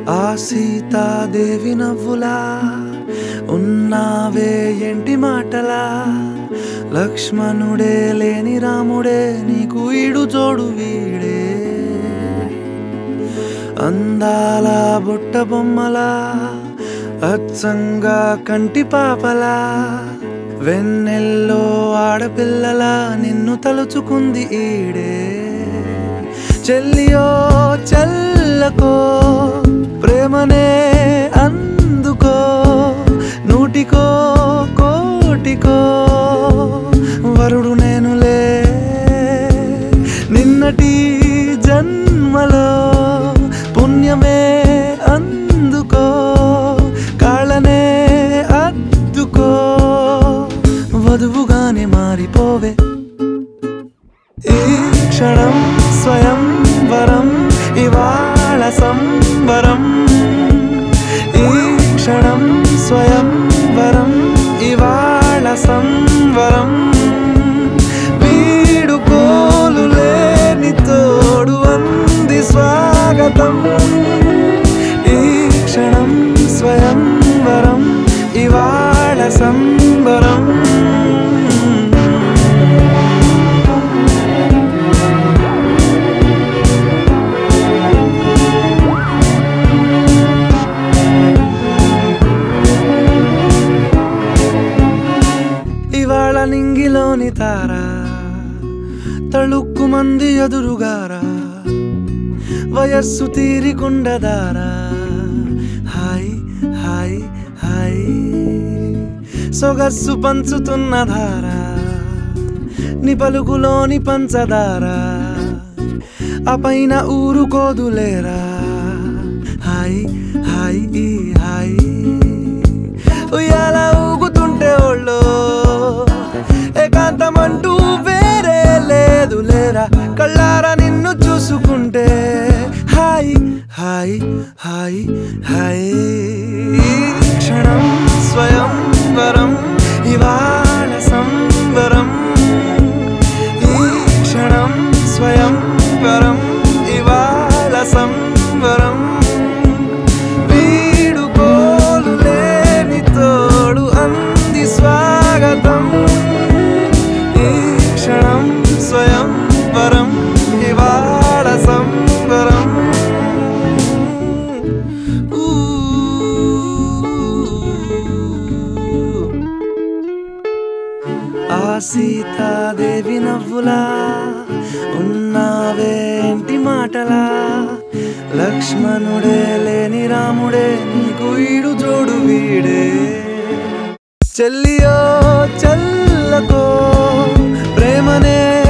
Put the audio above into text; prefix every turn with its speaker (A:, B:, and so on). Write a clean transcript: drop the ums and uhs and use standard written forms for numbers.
A: ఆ సీతాదేవి నవ్వులా ఉన్నావే ఏంటి మాటలా, లక్ష్మణుడే లేని రాముడే నీకు ఈడు జోడు వీడే. అందాల బుట్ట బొమ్మలా అచ్చంగా కంటి పాపలా, వెన్నెల్లో ఆడపిల్లలా నిన్ను తలుచుకుంది ఈడే. చెల్లియో చల్లకో ప్రేమనే అందుకో, నూటికో కోటికో వరుడు నేనులే. నిన్నటి జన్మలో పుణ్యమే అందుకో, కాళ్ళనే అద్దుకో, వధువుగానే మారిపోవే. ఈ క్షణం స్వయంవరం ఇవాళ సంబరం, ఈ క్షణం స్వయంవరం ఇవాళ సంవరం. వీడుకోలు లేని తోడు అంది స్వాగతం, ఈ క్షణం స్వయంవరం ఇవాళ సంబరం. ఇవాళ నింగిలోని తారా తళుక్కు మంది ఎదురుగారా, వయస్సు తీరికుండదారా. హాయ్ హాయ్ హాయ్ సొగస్సు పంచుతున్న ధారా, నీ పలుకులోని పంచదారా, ఆ పైన ఊరుకోదులేరా. హాయ్ హాయ్ ఈ హాయ్ ఉయ్యాల ఊగుతుంటే ఒళ్ళో ఏకాంతమంటూ వేరే లేదు లేరా. కళ్ళారా నిన్ను చూసుకుంటే హాయ్ హాయ్ హాయ్ హాయ్. క్షణం స్వయంవరం ఇవాళ సంబరం, ఈ క్షణం స్వయంవరం ఇవాళ సంబరం. వీడుకోలు లేని తోడు అంది స్వాగతం, ఈ క్షణం స్వయంవరం ఇవాళ సంబరం. ఆ సీతాదేవి నవ్వులా ఉన్నావేంటి మాటలా, లక్ష్మణుడే లేని రాముడే నీకు ఈడు జోడు వీడే. చెల్లియో చల్లకో ప్రేమనే